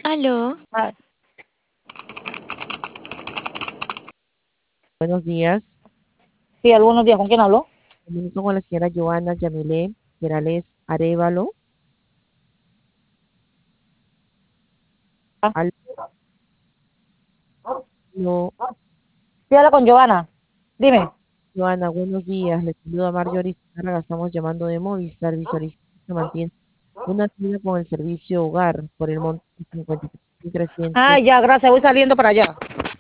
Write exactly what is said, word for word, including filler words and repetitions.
Aló, Ah, Buenos días. sí, algunos días. ¿Con quién habló? Comunico con la señora Joana Yamilé Perales Arevalo. Ah, Aló, sí, habla con Giovanna. Dime. Joana, buenos días. Le saludo a Marjorie Zárraga. Estamos llamando de Movistar. Visualización que mantiene una tienda con el servicio hogar por el monto de cincuenta y tres mil Ah, trescientos. ya, gracias. Voy saliendo para allá.